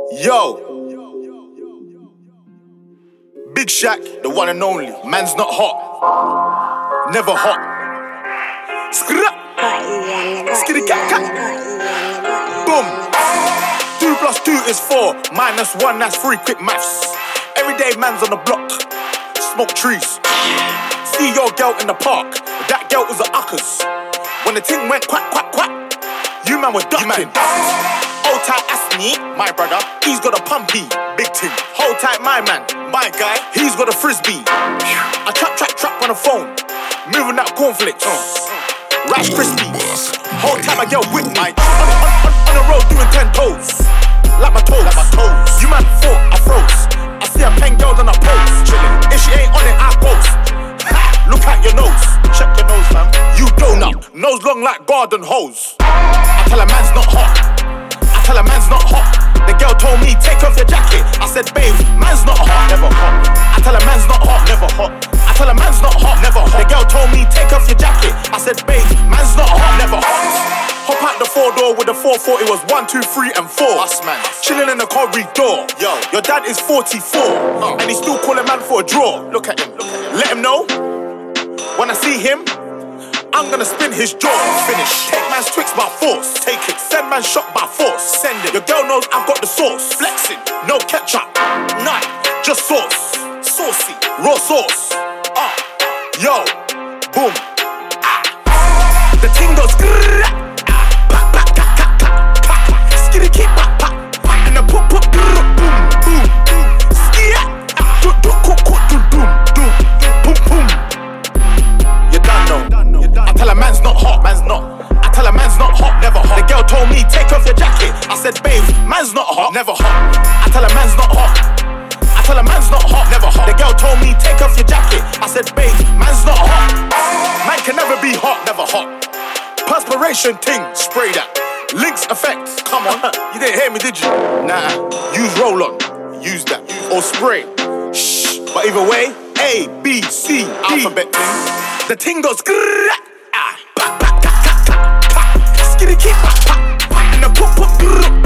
Yo, Big Shaq, the one and only. Man's not hot, never hot. Skra, skitty cat cat. Boom. 2 + 2 is 4. -1, that's 3. Quick maths. Everyday man's on the block. Smoke trees. See your girl in the park. That girl was a uckers. When the ting went quack quack quack, you man were ducking. Hold tight, Asni, my brother, he's got a pumpy, big ting. Hold tight, my man, my guy, he's got a frisbee. I trap on the phone, moving that cornflakes. Rice crispy. Hold tight, my girl with me. On the road doing 10 toes, like my toes. You man thought I froze. I see a pen girls on a pose, chilling. If she ain't on it, I ghost. Look at your nose, check your nose, fam. You donut, nose long like garden hose. I tell a man's not hot. I tell a man's not hot. The girl told me, take off your jacket. I said, babe, man's not hot, never hot. I tell a man's not hot, never hot. I tell a man's not hot, never hot. The girl told me, take off your jacket. I said, babe, man's not hot, never hot. Hop out the 4-door with the 440, it was 1, 2, 3, and 4. Us, man. Chilling in the corridor. Yo, your dad is 44, and he's still calling man for a draw. Look at him. Let him know. When I see him, I'm gonna spin his jaw. Finish. Take man's Twix by force. Take it. Send man shot by force. Send it. Your girl knows I've got the sauce. Flexing. No ketchup. None. Just sauce. Saucy. Raw sauce. Yo. Boom. The ting goes grrrr. Skitty keep pop pop. And the pop pop grrrr. Boom boom. Skia. Boom boom. You done know. I tell a man's not hot, man's not. I tell a man's not hot, never hot. The girl told me, take off your jacket. I said, babe, man's not hot, never hot. I tell a man's not hot. I tell a man's not hot, never hot. The girl told me, take off your jacket. I said, babe, man's not hot. Man can never be hot, never hot. Perspiration ting, spray that. Lynx effect, come on. You didn't hear me, did you? Nah, use roll-on, use that. Or spray. Shh, but either way, A, B, C, D. Alphabet ting. The ting goes grrrr. Skitty keep pop pop. And the pop pop grrrr.